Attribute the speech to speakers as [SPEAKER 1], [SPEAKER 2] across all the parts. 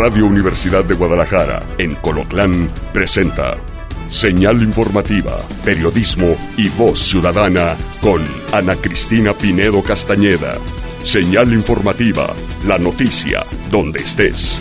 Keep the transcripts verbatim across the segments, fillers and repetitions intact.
[SPEAKER 1] Radio Universidad de Guadalajara, en Colotlán, presenta Señal Informativa, Periodismo y Voz Ciudadana con Ana Cristina Pinedo Castañeda. Señal Informativa, la noticia donde estés.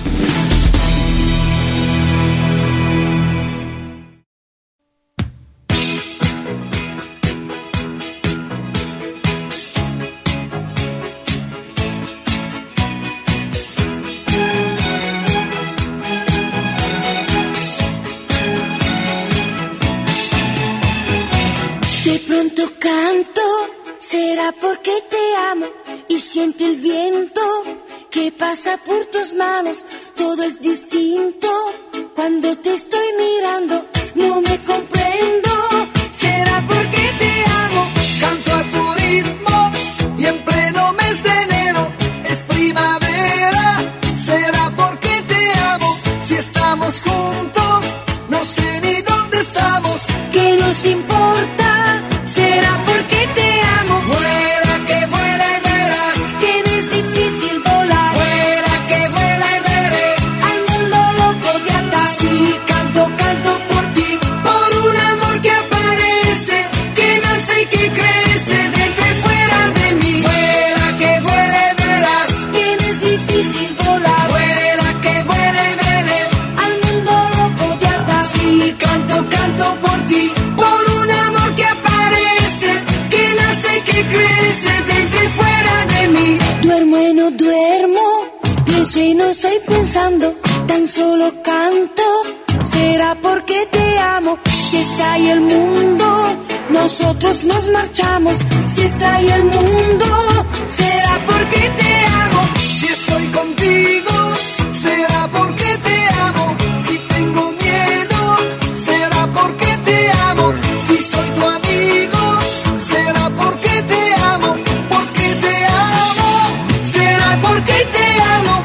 [SPEAKER 2] Porque te amo y siento el viento que pasa por tus manos. Todo es distinto cuando te estoy mirando. No me comprendo, será porque te amo.
[SPEAKER 3] Canto a tu ritmo y en pleno mes de enero es primavera. Será porque te amo. Si estamos juntos, no sé ni dónde estamos.
[SPEAKER 2] ¿Qué nos importa? Será porque te amo.
[SPEAKER 3] Vuela que vuela y verás
[SPEAKER 2] que no es difícil volar.
[SPEAKER 3] Vuela que vuela y veré
[SPEAKER 2] al mundo loco de atar.
[SPEAKER 3] Sí, canto, canto por ti, por un amor que aparece, que nace y que crece dentro y fuera de mí. Vuela que vuela y verás
[SPEAKER 2] que no es difícil volar.
[SPEAKER 3] Vuela que vuela y veré
[SPEAKER 2] al mundo loco de atar.
[SPEAKER 3] Sí, canto, canto por ti, por un amor que aparece, que nace, que crece dentro y fuera de mí.
[SPEAKER 2] Duermo y no duermo, pienso y no estoy pensando, tan solo canto. Será porque te amo. Si está ahí el mundo, nosotros nos marchamos. Si está ahí el mundo, será porque te amo.
[SPEAKER 3] Si estoy contigo, será porque te amo. Si tengo miedo, será porque te amo. Si soy tu amigo, será porque te amo. Porque te amo, será porque te amo.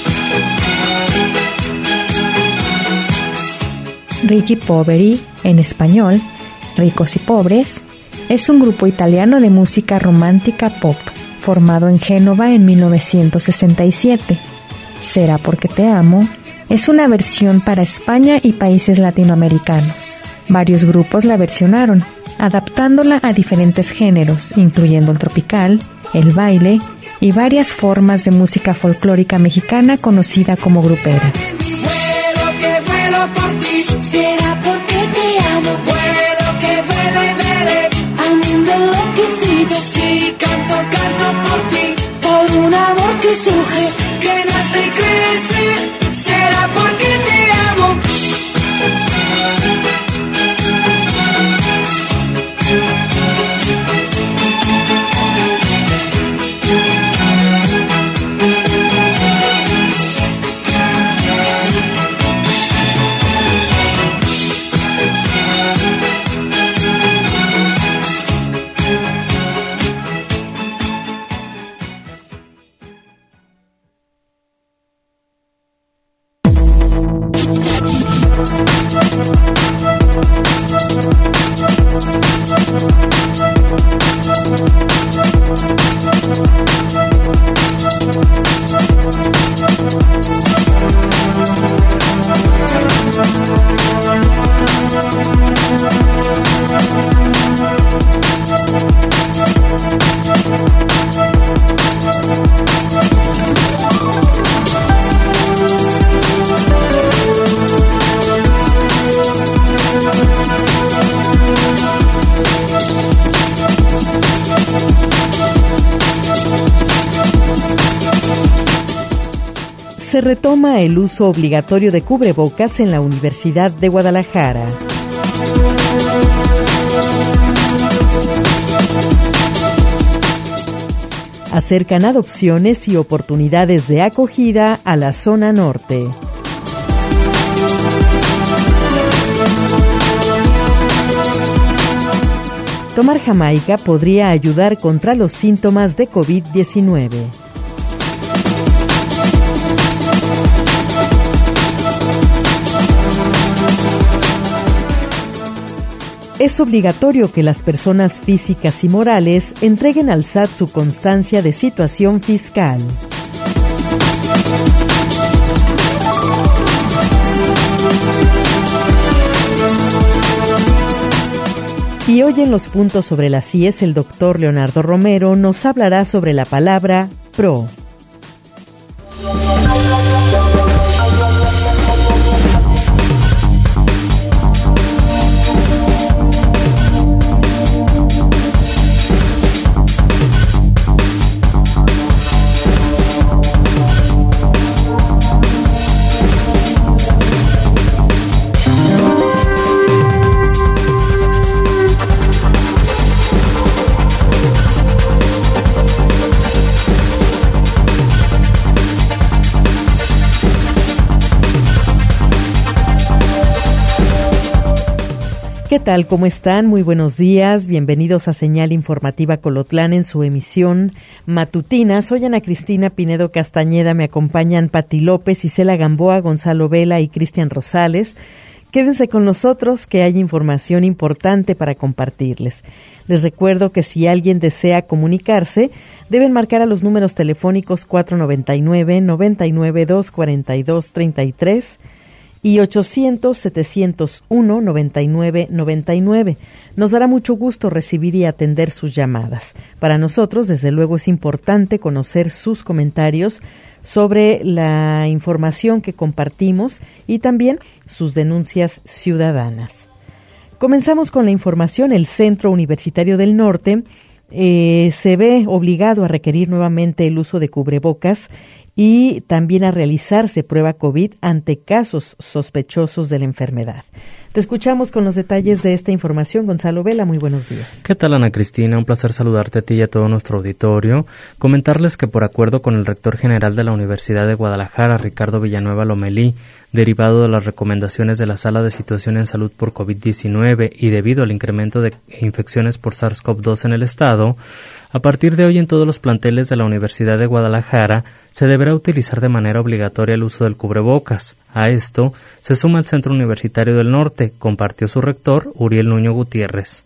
[SPEAKER 4] Ricchi Poveri, en español, Ricos y Pobres, es un grupo italiano de música romántica pop, formado en Génova en mil novecientos sesenta y siete. Será porque te amo es una versión para España y países latinoamericanos. Varios grupos la versionaron, adaptándola a diferentes géneros, incluyendo el tropical, el baile y varias formas de música folclórica mexicana conocida como grupera.
[SPEAKER 3] Vuelo que vuelo por ti,
[SPEAKER 2] será porque te amo.
[SPEAKER 3] Vuelo que vuelo y veré
[SPEAKER 2] al mundo enloquecido.
[SPEAKER 3] Sí, canto, canto por ti,
[SPEAKER 2] por un amor que surge,
[SPEAKER 3] que nace y crece. Será porque te amo.
[SPEAKER 4] Se retoma el uso obligatorio de cubrebocas en la Universidad de Guadalajara. Acercan adopciones y oportunidades de acogida a la zona norte. Tomar jamaica podría ayudar contra los síntomas de covid diecinueve. Es obligatorio que las personas físicas y morales entreguen al S A T su constancia de situación fiscal.
[SPEAKER 5] hoy en los puntos sobre las IES el doctor Leonardo Romero nos hablará sobre la palabra pro. ¿Qué tal? ¿Cómo están? Muy buenos días. Bienvenidos a Señal Informativa Colotlán en su emisión matutina. Soy Ana Cristina Pinedo Castañeda. Me acompañan Pati López, Isela Gamboa, Gonzalo Vela y Cristian Rosales. Quédense con nosotros, que hay información importante para compartirles. Les recuerdo que si alguien desea comunicarse, deben marcar a los números telefónicos cuatro noventa y nueve, noventa y nueve, doscientos cuarenta y dos, treinta y tres y ochocientos, setecientos uno, noventa y nueve, noventa y nueve. Nos dará mucho gusto recibir y atender sus llamadas. Para nosotros, desde luego, es importante conocer sus comentarios sobre la información que compartimos y también sus denuncias ciudadanas. Comenzamos con la información. El Centro Universitario del Norte eh, se ve obligado a requerir nuevamente el uso de cubrebocas y también a realizarse prueba COVID ante casos sospechosos de la enfermedad. Te escuchamos con los detalles de esta información, Gonzalo Vela. Muy buenos días.
[SPEAKER 6] ¿Qué tal, Ana Cristina? Un placer saludarte a ti y a todo nuestro auditorio. Comentarles que por acuerdo con el rector general de la Universidad de Guadalajara, Ricardo Villanueva Lomelí, derivado de las recomendaciones de la Sala de Situación en Salud por COVID diecinueve y debido al incremento de infecciones por SARS-CoV dos en el estado, a partir de hoy en todos los planteles de la Universidad de Guadalajara se deberá utilizar de manera obligatoria el uso del cubrebocas. A esto se suma el Centro Universitario del Norte, compartió su rector, Uriel Nuño Gutiérrez.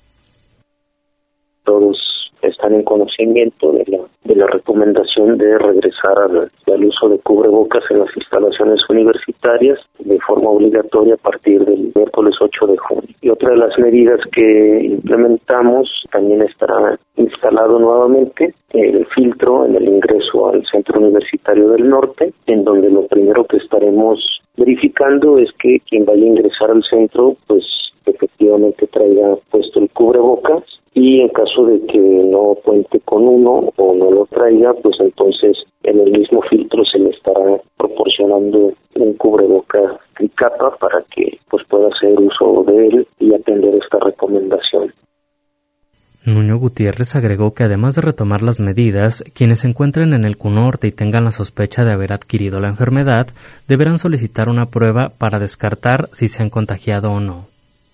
[SPEAKER 7] Todos están en conocimiento de la, de la recomendación de regresar al, al uso de cubrebocas en las instalaciones universitarias de forma obligatoria a partir del miércoles ocho de junio. Y otra de las medidas que implementamos, también estará instalado nuevamente el filtro en el ingreso al Centro Universitario del Norte, en donde lo primero que estaremos verificando es que quien vaya a ingresar al centro, pues efectivamente traiga puesto el cubrebocas, y en caso de que no cuente con uno o no lo traiga, pues entonces en el mismo filtro se le estará proporcionando un cubrebocas tricapa para que pues pueda hacer uso de él y atender esta recomendación.
[SPEAKER 6] Nuño Gutiérrez agregó que además de retomar las medidas, quienes se encuentren en el CUNORTE y tengan la sospecha de haber adquirido la enfermedad, deberán solicitar una prueba para descartar si se han contagiado o no.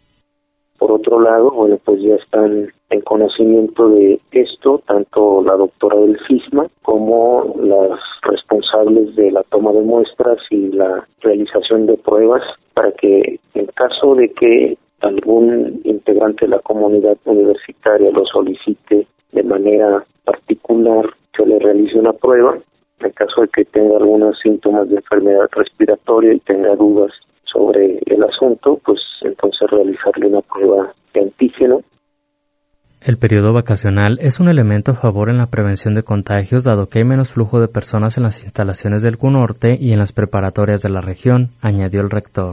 [SPEAKER 7] Por otro lado, bueno, pues ya están en conocimiento de esto tanto la doctora del CISMA como las responsables de la toma de muestras y la realización de pruebas, para que en caso de que algún integrante de la comunidad universitaria lo solicite de manera particular, se le realice una prueba. En caso de que tenga algunos síntomas de enfermedad respiratoria y tenga dudas sobre el asunto, pues entonces realizarle una prueba de antígeno.
[SPEAKER 6] El periodo vacacional es un elemento a favor en la prevención de contagios, dado que hay menos flujo de personas en las instalaciones del CUNORTE y en las preparatorias de la región, añadió el rector.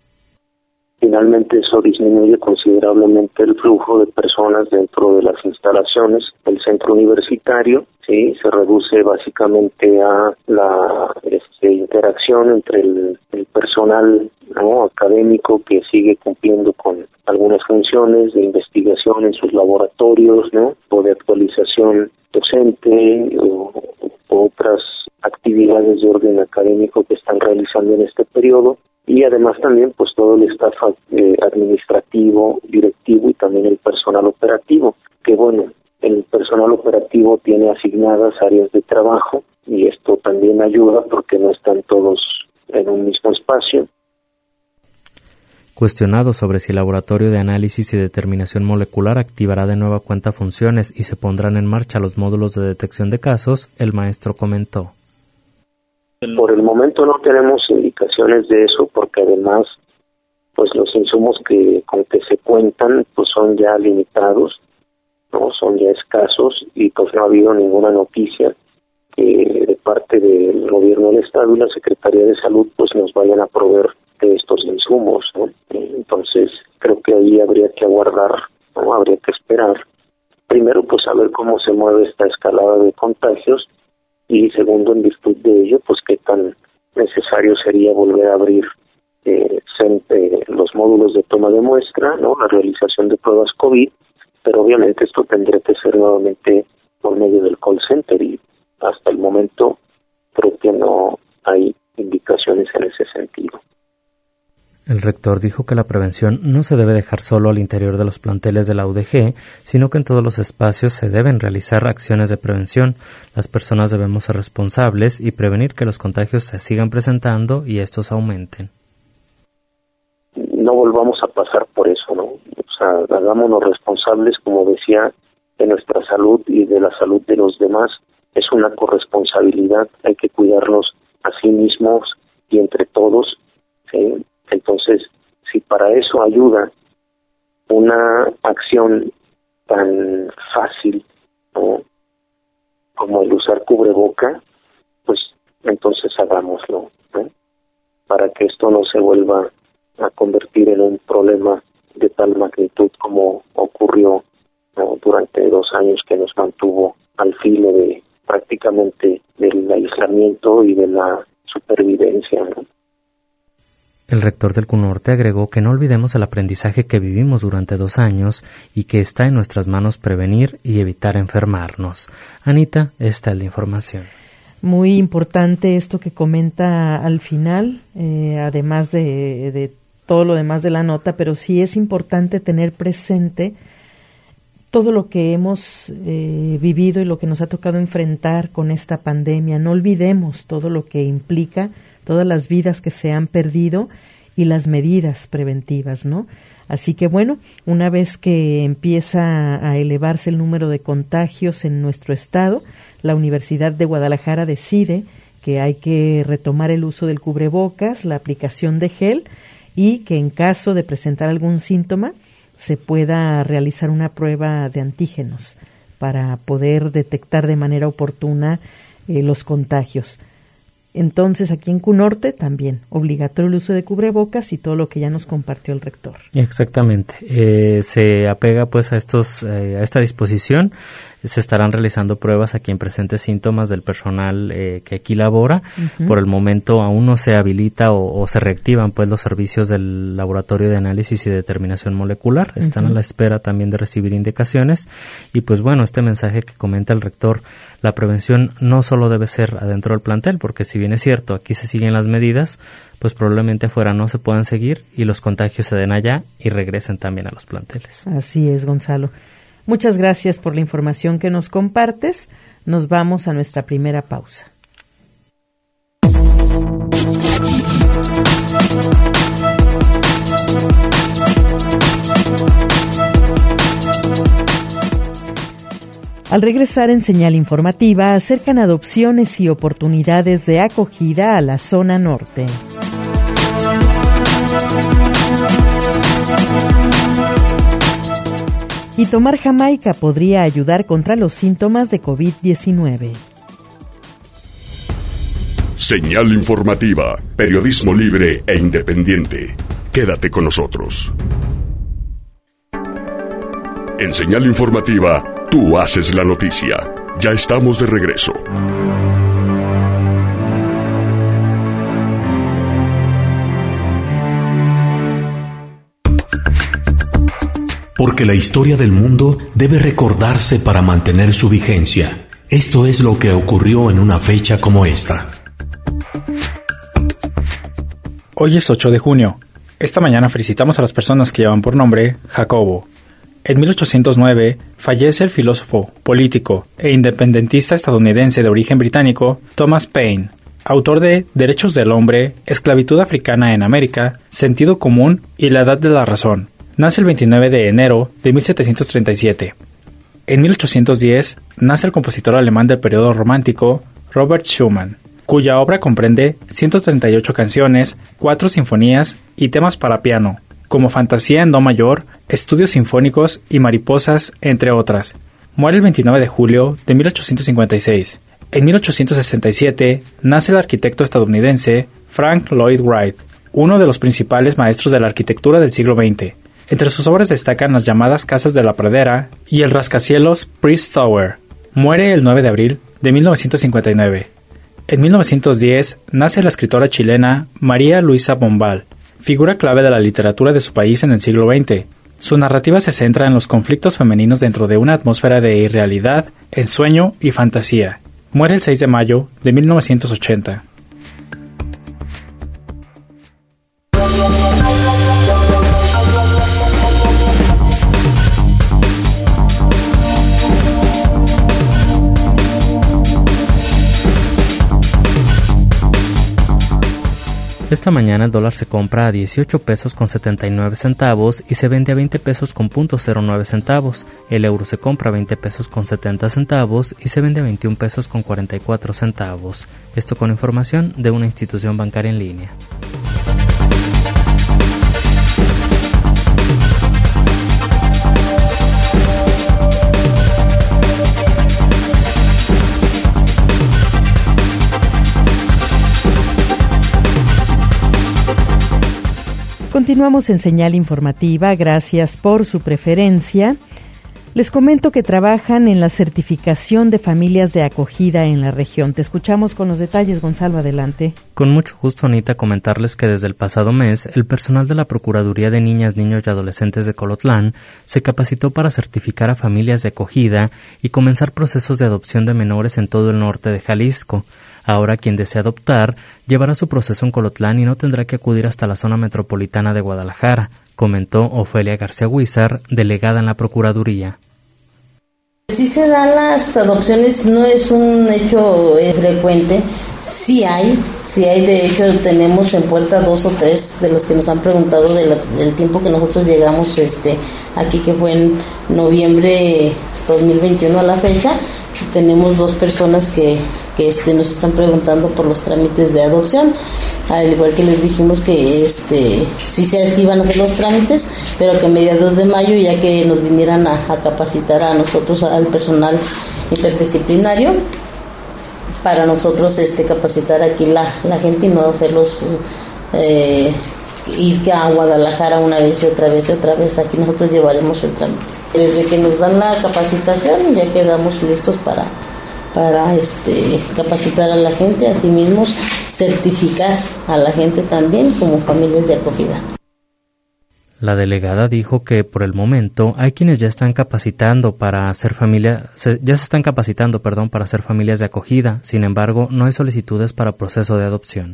[SPEAKER 7] Finalmente, eso disminuye considerablemente el flujo de personas dentro de las instalaciones del centro universitario. Sí, se reduce básicamente a la este, interacción entre el, el personal ¿no? académico que sigue cumpliendo con algunas funciones de investigación en sus laboratorios, ¿no? o de actualización docente o, o otras actividades de orden académico que están realizando en este periodo. Y además también pues todo el staff eh, administrativo, directivo y también el personal operativo, que bueno, el personal operativo tiene asignadas áreas de trabajo y esto también ayuda porque no están todos en un mismo espacio.
[SPEAKER 6] Cuestionado sobre si el laboratorio de análisis y determinación molecular activará de nueva cuenta funciones y se pondrán en marcha los módulos de detección de casos, el maestro comentó.
[SPEAKER 7] Por el momento no tenemos indicaciones de eso porque además pues los insumos que con que se cuentan pues son ya limitados, no son ya escasos, y pues no ha habido ninguna noticia que de parte del gobierno del estado y la Secretaría de Salud pues nos vayan a proveer de estos insumos, ¿no? Entonces creo que ahí habría que aguardar, ¿no? Habría que esperar primero pues a ver cómo se mueve esta escalada de contagios, y segundo, en virtud de ello, pues qué tan necesario sería volver a abrir eh, eh, los módulos de toma de muestra, ¿no? La realización de pruebas COVID, pero obviamente esto tendría que ser nuevamente por medio del call center, y hasta el momento creo que no hay indicaciones en ese sentido.
[SPEAKER 6] El rector dijo que la prevención no se debe dejar solo al interior de los planteles de la U D G, sino que en todos los espacios se deben realizar acciones de prevención. Las personas debemos ser responsables y prevenir que los contagios se sigan presentando y estos aumenten.
[SPEAKER 7] No volvamos a pasar por eso, ¿no? O sea, hagámonos responsables, como decía, de nuestra salud y de la salud de los demás. Es una corresponsabilidad, hay que cuidarnos a sí mismos y entre todos, ¿sí? Entonces, si para eso ayuda una acción tan fácil, ¿no?, como el usar cubreboca, pues entonces hagámoslo, ¿no?, para que esto no se vuelva a convertir en un problema de tal magnitud como ocurrió, ¿no?, durante dos años que nos mantuvo al filo de prácticamente del aislamiento y de la supervivencia, ¿no?
[SPEAKER 6] El rector del C U Norte agregó que no olvidemos el aprendizaje que vivimos durante dos años y que está en nuestras manos prevenir y evitar enfermarnos. Anita, esta es la información.
[SPEAKER 5] Muy importante esto que comenta al final, eh, además de, de todo lo demás de la nota, pero sí es importante tener presente todo lo que hemos eh, vivido y lo que nos ha tocado enfrentar con esta pandemia. No olvidemos todo lo que implica, todas las vidas que se han perdido y las medidas preventivas, ¿no? Así que bueno, una vez que empieza a elevarse el número de contagios en nuestro estado, la Universidad de Guadalajara decide que hay que retomar el uso del cubrebocas, la aplicación de gel, y que en caso de presentar algún síntoma se pueda realizar una prueba de antígenos para poder detectar de manera oportuna eh, los contagios. Entonces, aquí en C U Norte también obligatorio el uso de cubrebocas y todo lo que ya nos compartió el rector.
[SPEAKER 6] Exactamente. Eh, se apega pues a estos eh, a esta disposición. Se estarán realizando pruebas a quien presente síntomas del personal eh, que aquí labora. Uh-huh. Por el momento aún no se habilita o, o se reactivan pues los servicios del laboratorio de análisis y determinación molecular. Están uh-huh. a la espera también de recibir indicaciones. Y pues bueno, este mensaje que comenta el rector, la prevención no solo debe ser adentro del plantel, porque si bien es cierto, aquí se siguen las medidas, pues probablemente afuera no se puedan seguir y los contagios se den allá y regresen también a los planteles.
[SPEAKER 5] Así es, Gonzalo. Muchas gracias por la información que nos compartes. Nos vamos a nuestra primera pausa. Al regresar en Señal Informativa, acercan adopciones y oportunidades de acogida a la zona norte. Y tomar Jamaica podría ayudar contra los síntomas de covid diecinueve.
[SPEAKER 1] Señal Informativa, periodismo libre e independiente. Quédate con nosotros. En Señal Informativa, tú haces la noticia. Ya estamos de regreso.
[SPEAKER 8] Porque la historia del mundo debe recordarse para mantener su vigencia. Esto es lo que ocurrió en una fecha como esta.
[SPEAKER 9] Hoy es ocho de junio. Esta mañana felicitamos a las personas que llevan por nombre Jacobo. En mil ochocientos nueve fallece el filósofo, político e independentista estadounidense de origen británico Thomas Paine, autor de Derechos del Hombre, Esclavitud Africana en América, Sentido Común y La Edad de la Razón. Nace el veintinueve de enero de mil setecientos treinta y siete. En mil ochocientos diez nace el compositor alemán del periodo romántico Robert Schumann, cuya obra comprende ciento treinta y ocho canciones, cuatro sinfonías y temas para piano, como Fantasía en Do mayor, Estudios sinfónicos y Mariposas, entre otras. Muere el veintinueve de julio de mil ochocientos cincuenta y seis. En mil ochocientos sesenta y siete nace el arquitecto estadounidense Frank Lloyd Wright, uno de los principales maestros de la arquitectura del siglo veinte. Entre sus obras destacan las llamadas Casas de la Pradera y el rascacielos Priest Tower. Muere el nueve de abril de mil novecientos cincuenta y nueve. En mil novecientos diez nace la escritora chilena María Luisa Bombal, figura clave de la literatura de su país en el siglo veinte. Su narrativa se centra en los conflictos femeninos dentro de una atmósfera de irrealidad, ensueño y fantasía. Muere el seis de mayo de mil novecientos ochenta.
[SPEAKER 6] Esta mañana el dólar se compra a dieciocho pesos con setenta y nueve centavos y se vende a veinte pesos con punto cero nueve centavos. El euro se compra a veinte pesos con setenta centavos y se vende a veintiún pesos con cuarenta y cuatro centavos. Esto con información de una institución bancaria en línea.
[SPEAKER 5] Continuamos en Señal Informativa, gracias por su preferencia. Les comento que trabajan en la certificación de familias de acogida en la región. Te escuchamos con los detalles, Gonzalo, adelante.
[SPEAKER 6] Con mucho gusto, Anita, comentarles que desde el pasado mes, el personal de la Procuraduría de Niñas, Niños y Adolescentes de Colotlán se capacitó para certificar a familias de acogida y comenzar procesos de adopción de menores en todo el norte de Jalisco. Ahora quien desea adoptar llevará su proceso en Colotlán y no tendrá que acudir hasta la zona metropolitana de Guadalajara, comentó Ofelia García Huizar, delegada en la Procuraduría.
[SPEAKER 10] Sí se dan las adopciones, no es un hecho eh, frecuente, sí hay, sí hay, de hecho tenemos en puerta dos o tres de los que nos han preguntado de la, del tiempo que nosotros llegamos este aquí, que fue en noviembre dos mil veintiuno a la fecha. Tenemos dos personas que, que este, nos están preguntando por los trámites de adopción, al igual que les dijimos que este sí se sí iban a hacer los trámites, pero que a mediados de mayo ya que nos vinieran a, a capacitar a nosotros, al personal interdisciplinario, para nosotros este capacitar aquí la, la gente y no hacerlos eh, ir a Guadalajara una vez y otra vez y otra vez. Aquí nosotros llevaremos el trámite. Desde que nos dan la capacitación ya quedamos listos para para este capacitar a la gente, asimismo certificar a la gente también como familias de acogida.
[SPEAKER 6] La delegada dijo que por el momento hay quienes ya están capacitando para hacer familia, se, ya se están capacitando, perdón, para hacer familias de acogida. Sin embargo, no hay solicitudes para proceso de adopción.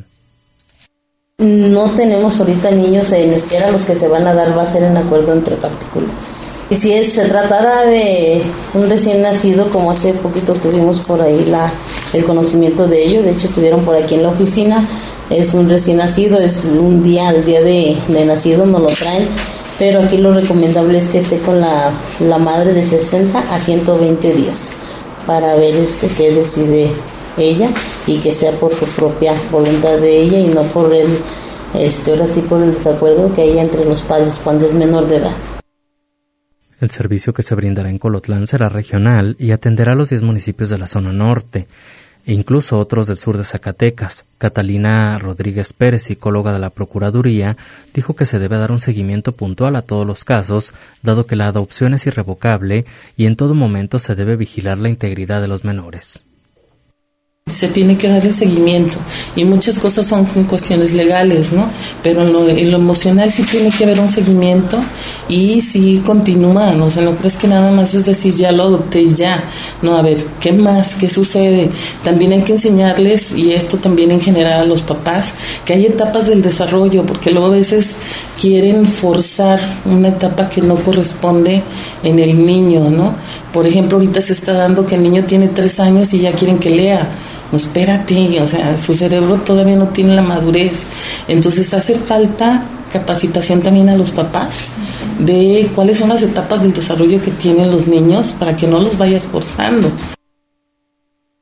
[SPEAKER 10] No tenemos ahorita niños en espera, los que se van a dar va a ser en acuerdo entre particulares. Y si es, se tratara de un recién nacido, como hace poquito tuvimos por ahí la, el conocimiento de ello, de hecho estuvieron por aquí en la oficina, es un recién nacido, es un día, el día de, de nacido nos lo traen, pero aquí lo recomendable es que esté con la, la madre de sesenta a ciento veinte días, para ver este qué decide ella y que sea por su propia voluntad de ella y no por el, este, ahora sí por el desacuerdo que hay entre los padres cuando es menor de edad.
[SPEAKER 6] El servicio que se brindará en Colotlán será regional y atenderá a los diez municipios de la zona norte e incluso otros del sur de Zacatecas. Catalina Rodríguez Pérez, psicóloga de la Procuraduría, dijo que se debe dar un seguimiento puntual a todos los casos, dado que la adopción es irrevocable y en todo momento se debe vigilar la integridad de los menores.
[SPEAKER 11] Se tiene que darle seguimiento y muchas cosas son cuestiones legales, ¿no? Pero en lo, en lo emocional sí tiene que haber un seguimiento y sí continúa, ¿no? O sea, no crees que nada más es decir ya lo adopté y ya, no, a ver, ¿qué más? ¿Qué sucede? También hay que enseñarles, y esto también en general a los papás, que hay etapas del desarrollo, porque luego a veces quieren forzar una etapa que no corresponde en el niño, ¿no? Por ejemplo, ahorita se está dando que el niño tiene tres años y ya quieren que lea. No, espérate, o sea, su cerebro todavía no tiene la madurez. Entonces hace falta capacitación también a los papás de cuáles son las etapas del desarrollo que tienen los niños para que no los vayas forzando.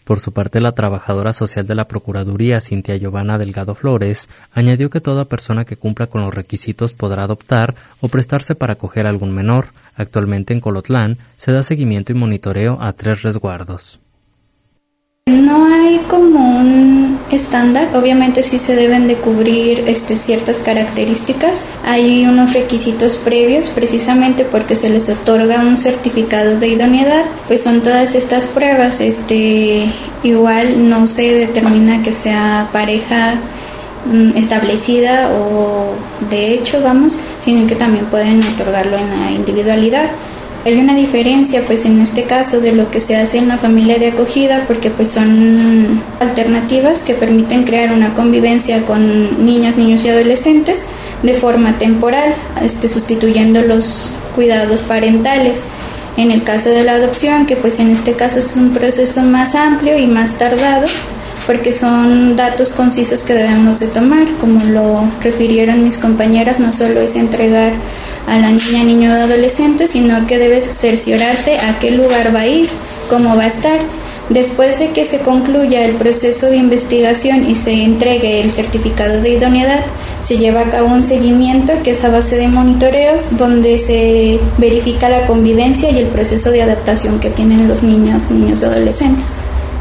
[SPEAKER 6] Por su parte, la trabajadora social de la Procuraduría, Cintia Giovanna Delgado Flores, añadió que toda persona que cumpla con los requisitos podrá adoptar o prestarse para acoger a algún menor. Actualmente en Colotlán se da seguimiento y monitoreo a tres resguardos.
[SPEAKER 12] No hay como un estándar, obviamente sí se deben de cubrir este, ciertas características. Hay unos requisitos previos precisamente porque se les otorga un certificado de idoneidad, pues son todas estas pruebas. Este, igual no se determina que sea pareja mm, establecida o de hecho, vamos, sino que también pueden otorgarlo en la individualidad. Hay una diferencia pues en este caso de lo que se hace en la familia de acogida porque pues son alternativas que permiten crear una convivencia con niñas, niños y adolescentes de forma temporal, este, sustituyendo los cuidados parentales. En el caso de la adopción, que pues en este caso es un proceso más amplio y más tardado, porque son datos concisos que debemos de tomar, como lo refirieron mis compañeras, no solo es entregar a la niña, niño o adolescente, sino que debes cerciorarte a qué lugar va a ir, cómo va a estar. Después de que se concluya el proceso de investigación y se entregue el certificado de idoneidad, se lleva a cabo un seguimiento que es a base de monitoreos donde se verifica la convivencia y el proceso de adaptación que tienen los niños, niños y adolescentes.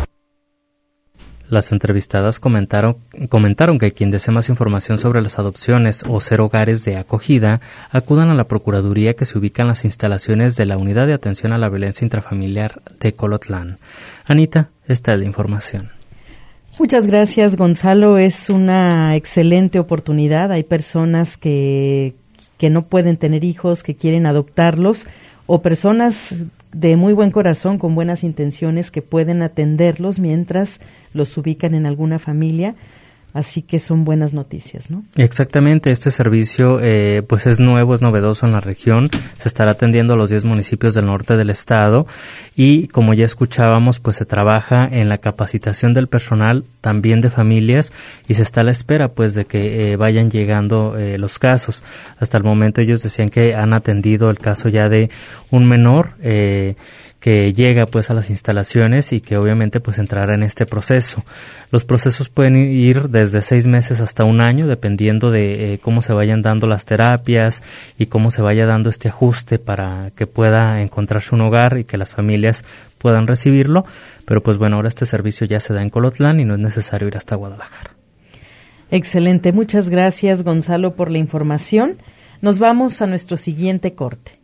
[SPEAKER 6] Las entrevistadas comentaron, comentaron que quien desee más información sobre las adopciones o ser hogares de acogida, acudan a la Procuraduría que se ubica en las instalaciones de la Unidad de Atención a la Violencia Intrafamiliar de Colotlán. Anita, esta es la información.
[SPEAKER 5] Muchas gracias, Gonzalo. Es una excelente oportunidad. Hay personas que, que no pueden tener hijos, que quieren adoptarlos, o personas de muy buen corazón, con buenas intenciones, que pueden atenderlos mientras los ubican en alguna familia, así que son buenas noticias, ¿no?
[SPEAKER 6] Exactamente, este servicio eh, pues es nuevo, es novedoso en la región, se estará atendiendo a los diez municipios del norte del estado y como ya escuchábamos, pues se trabaja en la capacitación del personal, también de familias, y se está a la espera pues de que eh, vayan llegando eh, los casos. Hasta el momento ellos decían que han atendido el caso ya de un menor eh, que llega pues a las instalaciones y que obviamente pues entrará en este proceso. Los procesos pueden ir desde seis meses hasta un año, dependiendo de eh, cómo se vayan dando las terapias y cómo se vaya dando este ajuste para que pueda encontrarse un hogar y que las familias puedan recibirlo. Pero pues bueno, ahora este servicio ya se da en Colotlán y no es necesario ir hasta Guadalajara.
[SPEAKER 5] Excelente, muchas gracias, Gonzalo, por la información. Nos vamos a nuestro siguiente corte.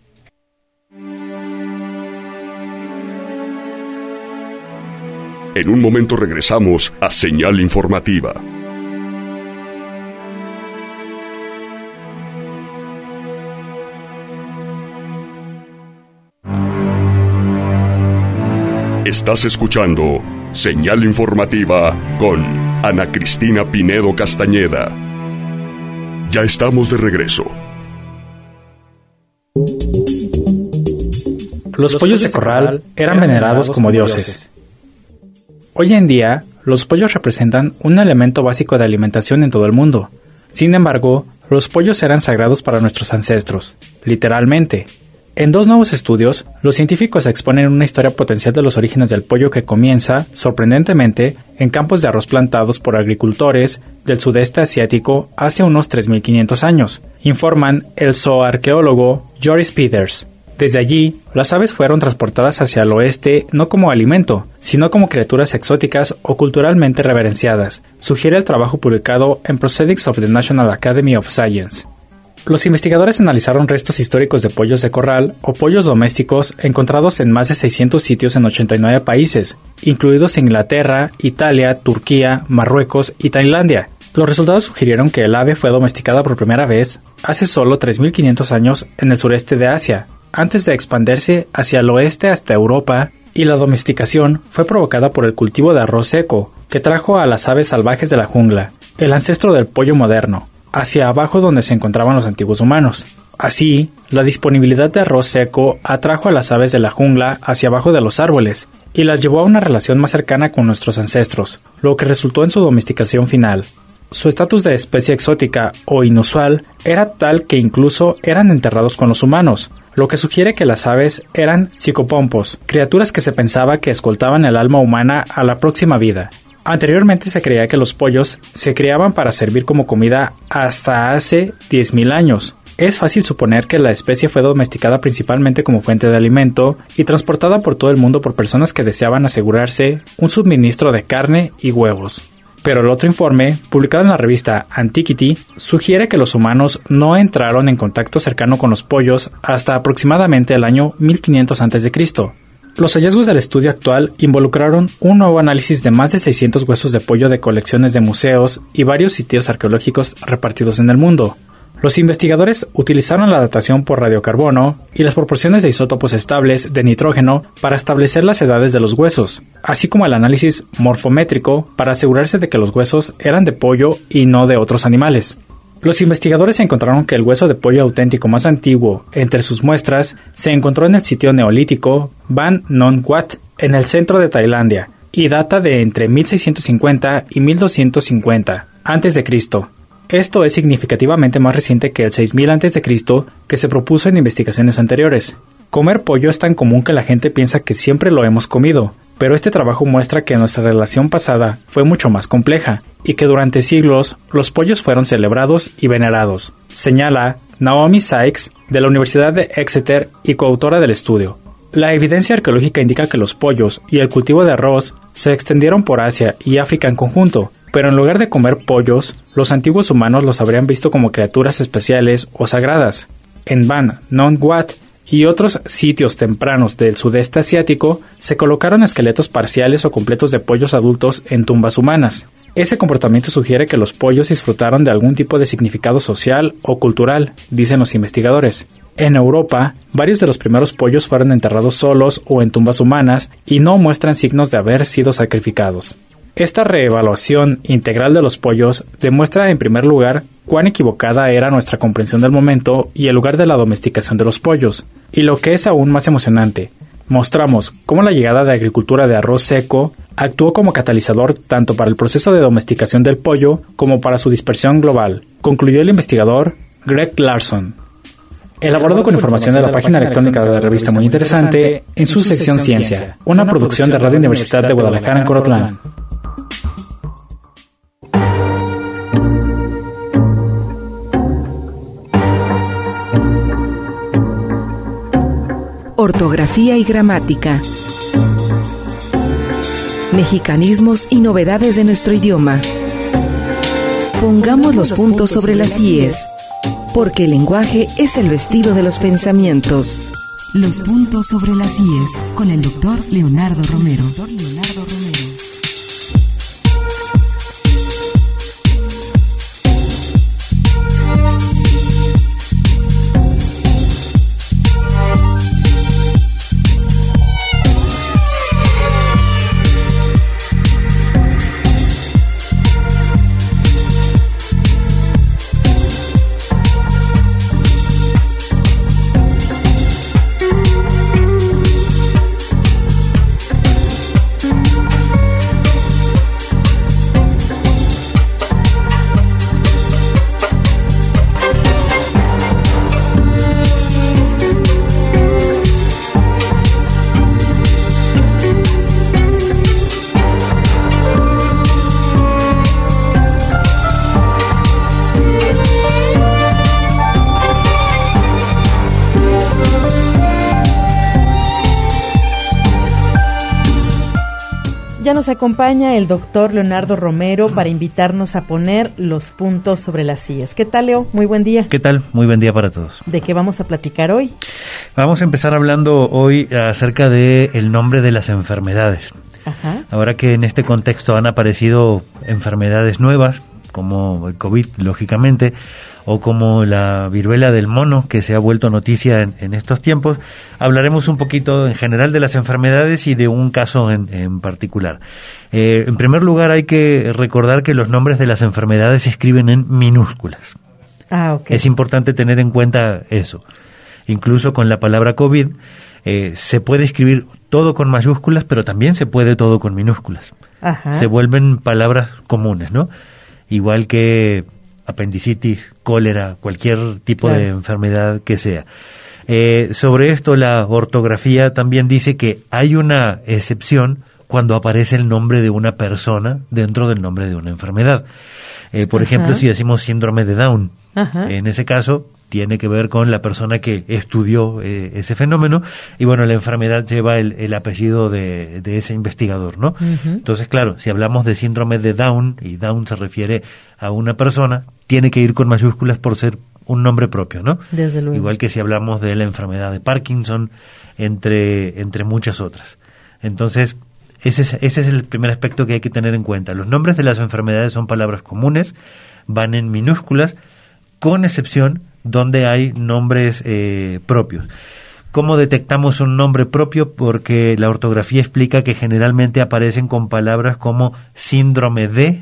[SPEAKER 1] En un momento regresamos a Señal Informativa. Estás escuchando Señal Informativa con Ana Cristina Pinedo Castañeda. Ya estamos de regreso.
[SPEAKER 9] Los pollos de corral eran venerados como dioses. Hoy en día, los pollos representan un elemento básico de alimentación en todo el mundo. Sin embargo, los pollos eran sagrados para nuestros ancestros, literalmente. En dos nuevos estudios, los científicos exponen una historia potencial de los orígenes del pollo que comienza, sorprendentemente, en campos de arroz plantados por agricultores del sudeste asiático hace unos tres mil quinientos años, informan el zooarqueólogo Joris Peters. Desde allí, las aves fueron transportadas hacia el oeste no como alimento, sino como criaturas exóticas o culturalmente reverenciadas, sugiere el trabajo publicado en Proceedings of the National Academy of Science. Los investigadores analizaron restos históricos de pollos de corral o pollos domésticos encontrados en más de seiscientos sitios en ochenta y nueve países, incluidos Inglaterra, Italia, Turquía, Marruecos y Tailandia. Los resultados sugirieron que el ave fue domesticada por primera vez hace solo tres mil quinientos años en el sureste de Asia, antes de expandirse hacia el oeste hasta Europa, y la domesticación fue provocada por el cultivo de arroz seco, que trajo a las aves salvajes de la jungla, el ancestro del pollo moderno, hacia abajo donde se encontraban los antiguos humanos. Así, la disponibilidad de arroz seco atrajo a las aves de la jungla hacia abajo de los árboles, y las llevó a una relación más cercana con nuestros ancestros, lo que resultó en su domesticación final. Su estatus de especie exótica o inusual era tal que incluso eran enterrados con los humanos, lo que sugiere que las aves eran psicopompos, criaturas que se pensaba que escoltaban el alma humana a la próxima vida. Anteriormente se creía que los pollos se criaban para servir como comida hasta hace diez mil años. Es fácil suponer que la especie fue domesticada principalmente como fuente de alimento y transportada por todo el mundo por personas que deseaban asegurarse un suministro de carne y huevos. Pero el otro informe, publicado en la revista Antiquity, sugiere que los humanos no entraron en contacto cercano con los pollos hasta aproximadamente el año mil quinientos antes de Cristo. Los hallazgos del estudio actual involucraron un nuevo análisis de más de seiscientos huesos de pollo de colecciones de museos y varios sitios arqueológicos repartidos en el mundo. Los investigadores utilizaron la datación por radiocarbono y las proporciones de isótopos estables de nitrógeno para establecer las edades de los huesos, así como el análisis morfométrico para asegurarse de que los huesos eran de pollo y no de otros animales. Los investigadores encontraron que el hueso de pollo auténtico más antiguo entre sus muestras se encontró en el sitio neolítico Ban Non Wat en el centro de Tailandia y data de entre mil seiscientos cincuenta y mil doscientos cincuenta antes de Cristo. Esto es significativamente más reciente que el seis mil antes de Cristo que se propuso en investigaciones anteriores. Comer pollo es tan común que la gente piensa que siempre lo hemos comido, pero este trabajo muestra que nuestra relación pasada fue mucho más compleja y que durante siglos los pollos fueron celebrados y venerados, señala Naomi Sykes de la Universidad de Exeter y coautora del estudio. La evidencia arqueológica indica que los pollos y el cultivo de arroz se extendieron por Asia y África en conjunto, pero en lugar de comer pollos, los antiguos humanos los habrían visto como criaturas especiales o sagradas. En Ban Non Wat y otros sitios tempranos del sudeste asiático se colocaron esqueletos parciales o completos de pollos adultos en tumbas humanas. Ese comportamiento sugiere que los pollos disfrutaron de algún tipo de significado social o cultural, dicen los investigadores. En Europa, varios de los primeros pollos fueron enterrados solos o en tumbas humanas y no muestran signos de haber sido sacrificados. Esta reevaluación integral de los pollos demuestra en primer lugar cuán equivocada era nuestra comprensión del momento y el lugar de la domesticación de los pollos. Y lo que es aún más emocionante, mostramos cómo la llegada de agricultura de arroz seco actuó como catalizador tanto para el proceso de domesticación del pollo como para su dispersión global, concluyó el investigador Greg Larson. Elaborado con información de la página electrónica de la revista Muy Interesante en su sección Ciencia, una producción de Radio Universidad de Guadalajara en Colotlán.
[SPEAKER 13] Ortografía y gramática. Mexicanismos y novedades de nuestro idioma. Pongamos los puntos sobre las íes, porque el lenguaje es el vestido de los pensamientos.
[SPEAKER 14] Los puntos sobre las íes con el doctor Leonardo Romero.
[SPEAKER 5] Ya nos acompaña el doctor Leonardo Romero para invitarnos a poner los puntos sobre las íes. ¿Qué tal, Leo? Muy buen día.
[SPEAKER 15] ¿Qué tal? Muy buen día para todos.
[SPEAKER 5] ¿De qué vamos a platicar hoy?
[SPEAKER 15] Vamos a empezar hablando hoy acerca del nombre de las enfermedades. Ajá. Ahora que en este contexto han aparecido enfermedades nuevas, como el COVID, lógicamente, o como la viruela del mono, que se ha vuelto noticia en, en estos tiempos, hablaremos un poquito en general de las enfermedades y de un caso en, en particular. Eh, en primer lugar, hay que recordar que los nombres de las enfermedades se escriben en minúsculas.
[SPEAKER 5] Ah, okay.
[SPEAKER 15] Es importante tener en cuenta eso. Incluso con la palabra COVID, eh, se puede escribir todo con mayúsculas, pero también se puede todo con minúsculas.
[SPEAKER 5] Ajá.
[SPEAKER 15] Se vuelven palabras comunes, ¿no? Igual que apendicitis, cólera, cualquier tipo claro. de enfermedad que sea. Eh, sobre esto, la ortografía también dice que hay una excepción cuando aparece el nombre de una persona dentro del nombre de una enfermedad. Eh, por Ajá. ejemplo, si decimos síndrome de Down, Ajá. en ese caso tiene que ver con la persona que estudió eh, ese fenómeno, y bueno, la enfermedad lleva el, el apellido de, de ese investigador, ¿no? Uh-huh. Entonces, claro, si hablamos de síndrome de Down, y Down se refiere a una persona, tiene que ir con mayúsculas por ser un nombre propio, ¿no?
[SPEAKER 5] Desde luego.
[SPEAKER 15] Igual que si hablamos de la enfermedad de Parkinson, entre, entre muchas otras. Entonces, ese es, ese es el primer aspecto que hay que tener en cuenta. Los nombres de las enfermedades son palabras comunes, van en minúsculas, con excepción donde hay nombres eh, propios. ¿Cómo detectamos un nombre propio? Porque la ortografía explica que generalmente aparecen con palabras como síndrome de,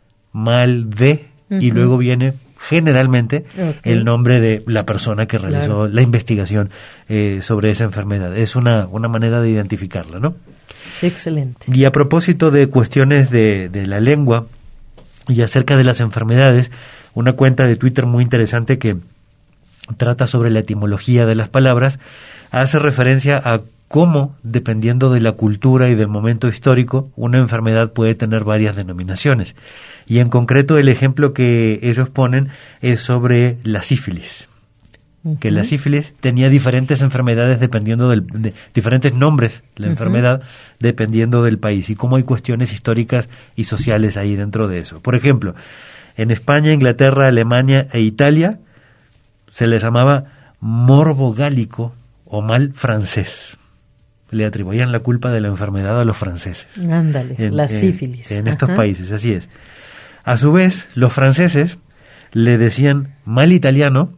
[SPEAKER 15] mal de, uh-huh. y luego viene generalmente okay. el nombre de la persona que realizó claro. la investigación eh, sobre esa enfermedad. Es una, una manera de identificarla, ¿no?
[SPEAKER 5] Excelente.
[SPEAKER 15] Y a propósito de cuestiones de, de la lengua y acerca de las enfermedades, una cuenta de Twitter muy interesante que trata sobre la etimología de las palabras, hace referencia a cómo, dependiendo de la cultura y del momento histórico, una enfermedad puede tener varias denominaciones. Y en concreto el ejemplo que ellos ponen es sobre la sífilis. Uh-huh. Que la sífilis tenía diferentes enfermedades dependiendo del, de, diferentes nombres, la uh-huh. enfermedad, dependiendo del país, y cómo hay cuestiones históricas y sociales ahí dentro de eso. Por ejemplo, en España, Inglaterra, Alemania e Italia se les llamaba morbo gálico o mal francés. Le atribuían la culpa de la enfermedad a los franceses.
[SPEAKER 5] Ándale, en, la sífilis.
[SPEAKER 15] En, en estos países, así es. A su vez, los franceses le decían mal italiano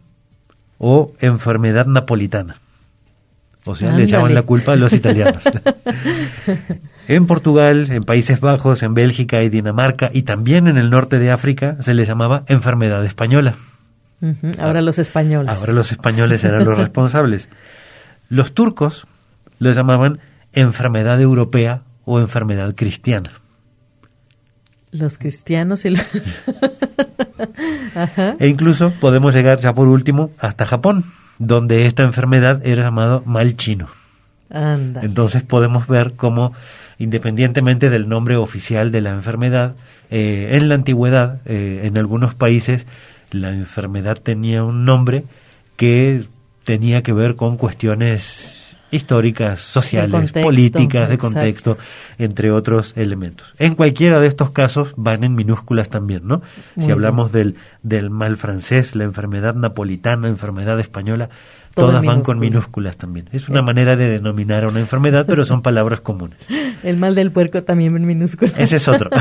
[SPEAKER 15] o enfermedad napolitana. O sea, Ándale. le echaban la culpa a los italianos. En Portugal, en Países Bajos, en Bélgica y Dinamarca, y también en el norte de África, se les llamaba enfermedad española.
[SPEAKER 5] Uh-huh. Ahora los españoles.
[SPEAKER 15] Ahora los españoles eran los responsables. Los turcos lo llamaban enfermedad europea o enfermedad cristiana.
[SPEAKER 5] Los cristianos y los... Ajá.
[SPEAKER 15] E incluso podemos llegar ya por último hasta Japón, donde esta enfermedad era llamado mal chino.
[SPEAKER 5] Anda.
[SPEAKER 15] Entonces podemos ver cómo, independientemente del nombre oficial de la enfermedad, eh, en la antigüedad, eh, en algunos países, la enfermedad tenía un nombre que tenía que ver con cuestiones históricas, sociales, de contexto, políticas, de contexto, exacto. entre otros elementos. En cualquiera de estos casos van en minúsculas también, ¿no? Muy si hablamos del, del mal francés, la enfermedad napolitana, enfermedad española, Todo todas van con minúsculas también. Es una eh. manera de denominar a una enfermedad, pero son palabras comunes.
[SPEAKER 5] El mal del puerco también en minúsculas.
[SPEAKER 15] Ese es otro.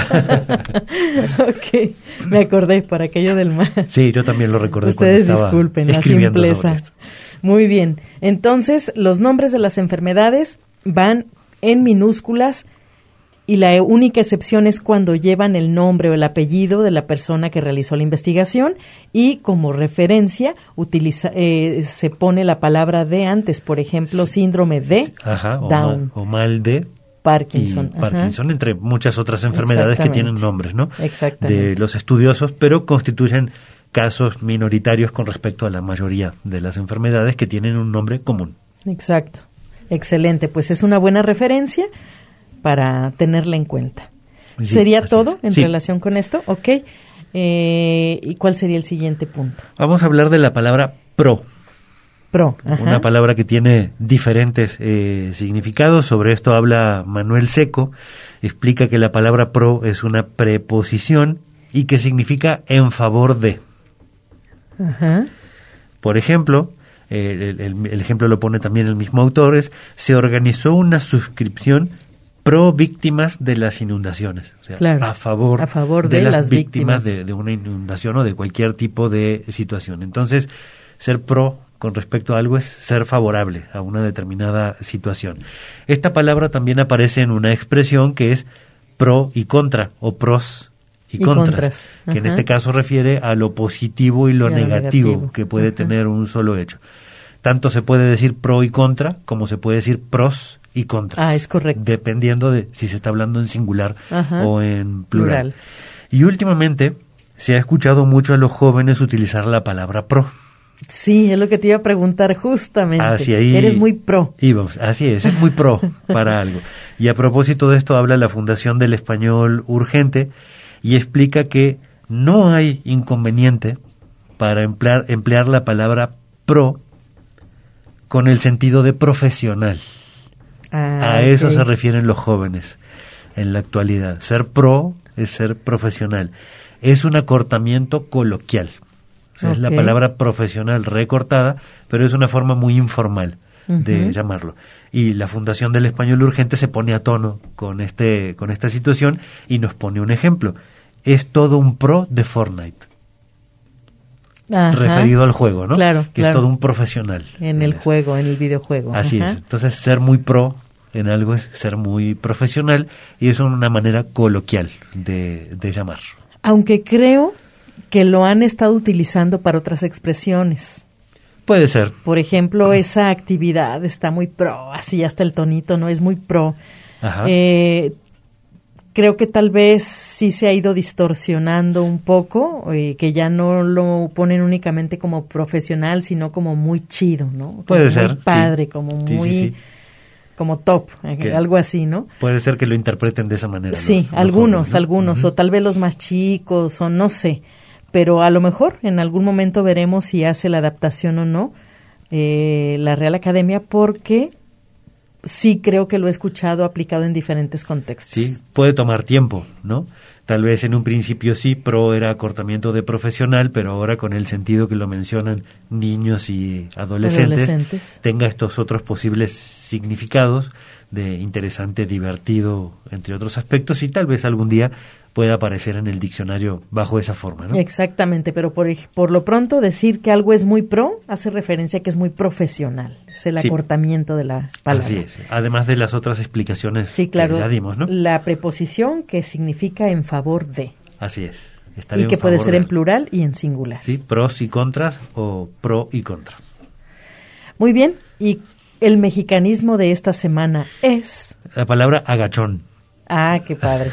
[SPEAKER 5] Ok, me acordé por aquello del mal.
[SPEAKER 15] Sí, yo también lo recordé.
[SPEAKER 5] Ustedes
[SPEAKER 15] cuando estaba
[SPEAKER 5] disculpen la simpleza. Muy bien, entonces los nombres de las enfermedades van en minúsculas y la única excepción es cuando llevan el nombre o el apellido de la persona que realizó la investigación, y como referencia utiliza, eh, se pone la palabra de antes, por ejemplo, síndrome de
[SPEAKER 15] Ajá, o
[SPEAKER 5] Down.
[SPEAKER 15] Mal, o mal de
[SPEAKER 5] Parkinson.
[SPEAKER 15] Parkinson, entre muchas otras enfermedades que tienen nombres, ¿no?
[SPEAKER 5] Exactamente.
[SPEAKER 15] De los estudiosos, pero constituyen casos minoritarios con respecto a la mayoría de las enfermedades que tienen un nombre común.
[SPEAKER 5] Exacto. Excelente. Pues es una buena referencia para tenerla en cuenta. Sí, ¿Sería todo es. en sí. relación con esto? Ok. Eh, ¿Y cuál sería el siguiente punto?
[SPEAKER 15] Vamos a hablar de la palabra pro.
[SPEAKER 5] Pro. Ajá.
[SPEAKER 15] Una palabra que tiene diferentes eh, significados. Sobre esto habla Manuel Seco. Explica que la palabra pro es una preposición y que significa en favor de.
[SPEAKER 5] Ajá.
[SPEAKER 15] Por ejemplo, eh, el, el, el ejemplo lo pone también el mismo autor, es, se organizó una suscripción pro víctimas de las inundaciones, o sea,
[SPEAKER 5] claro,
[SPEAKER 15] a favor,
[SPEAKER 5] a favor de,
[SPEAKER 15] de las,
[SPEAKER 5] las
[SPEAKER 15] víctimas,
[SPEAKER 5] víctimas.
[SPEAKER 15] De, de una inundación o de cualquier tipo de situación. Entonces, ser pro con respecto a algo es ser favorable a una determinada situación. Esta palabra también aparece en una expresión que es pro y contra, o pros y, y contras, contras. que en este caso refiere a lo positivo y lo y negativo, negativo que puede Ajá. tener un solo hecho. Tanto se puede decir pro y contra, como se puede decir pros y contras.
[SPEAKER 5] Ah, es correcto.
[SPEAKER 15] Dependiendo de si se está hablando en singular
[SPEAKER 5] Ajá.
[SPEAKER 15] o en plural.
[SPEAKER 5] plural.
[SPEAKER 15] Y últimamente se ha escuchado mucho a los jóvenes utilizar la palabra pro.
[SPEAKER 5] Sí, es lo que te iba a preguntar justamente.
[SPEAKER 15] Así ahí
[SPEAKER 5] Eres muy pro.
[SPEAKER 15] Íbamos, así es, es muy pro para algo. Y a propósito de esto habla la Fundación del Español Urgente y explica que no hay inconveniente para emplear, emplear la palabra pro con el sentido de profesional.
[SPEAKER 5] Ah,
[SPEAKER 15] a
[SPEAKER 5] okay.
[SPEAKER 15] eso se refieren los jóvenes en la actualidad. Ser pro es ser profesional. Es un acortamiento coloquial. O sea, okay. Es la palabra profesional recortada, pero es una forma muy informal de uh-huh. llamarlo. Y la Fundación del Español Urgente se pone a tono con este con esta situación y nos pone un ejemplo. Es todo un pro de Fortnite. Ajá. Referido al juego, ¿no?
[SPEAKER 5] Claro,
[SPEAKER 15] que
[SPEAKER 5] claro.
[SPEAKER 15] es todo un profesional.
[SPEAKER 5] En, en el eso. juego, en el videojuego.
[SPEAKER 15] Así
[SPEAKER 5] Ajá.
[SPEAKER 15] es. Entonces, ser muy pro en algo es ser muy profesional y es una manera coloquial de, de llamar.
[SPEAKER 5] Aunque creo que lo han estado utilizando para otras expresiones.
[SPEAKER 15] Puede ser.
[SPEAKER 5] Por ejemplo, esa actividad está muy pro, así hasta el tonito, ¿no? Es muy pro.
[SPEAKER 15] Ajá.
[SPEAKER 5] Eh, creo que tal vez sí se ha ido distorsionando un poco, eh, que ya no lo ponen únicamente como profesional, sino como muy chido, ¿no? Como
[SPEAKER 15] puede
[SPEAKER 5] muy
[SPEAKER 15] ser.
[SPEAKER 5] padre,
[SPEAKER 15] sí.
[SPEAKER 5] como
[SPEAKER 15] sí,
[SPEAKER 5] muy...
[SPEAKER 15] Sí, sí.
[SPEAKER 5] como top, eh, algo así, ¿no?
[SPEAKER 15] Puede ser que lo interpreten de esa manera.
[SPEAKER 5] Sí,
[SPEAKER 15] los,
[SPEAKER 5] algunos,
[SPEAKER 15] los jóvenes, ¿no?
[SPEAKER 5] algunos, uh-huh. o tal vez los más chicos, o no sé, pero a lo mejor en algún momento veremos si hace la adaptación o no eh, la Real Academia, porque sí creo que lo he escuchado aplicado en diferentes contextos.
[SPEAKER 15] Sí, puede tomar tiempo, ¿no? Tal vez en un principio sí, pro era acortamiento de profesional, pero ahora con el sentido que lo mencionan niños y adolescentes,
[SPEAKER 5] adolescentes.
[SPEAKER 15] tenga estos otros posibles significados de interesante, divertido, entre otros aspectos, y tal vez algún día pueda aparecer en el diccionario bajo esa forma, ¿no?
[SPEAKER 5] Exactamente, pero por, por lo pronto decir que algo es muy pro hace referencia a que es muy profesional, es el sí. acortamiento de la palabra.
[SPEAKER 15] Así es, además de las otras explicaciones
[SPEAKER 5] sí, claro,
[SPEAKER 15] que ya dimos, ¿no?
[SPEAKER 5] La preposición que significa en favor de.
[SPEAKER 15] Así es.
[SPEAKER 5] Y que puede ser de... en plural y en singular.
[SPEAKER 15] Sí, pros y contras o pro y contra.
[SPEAKER 5] Muy bien, y el mexicanismo de esta semana es...
[SPEAKER 15] La palabra agachón.
[SPEAKER 5] Ah, qué padre.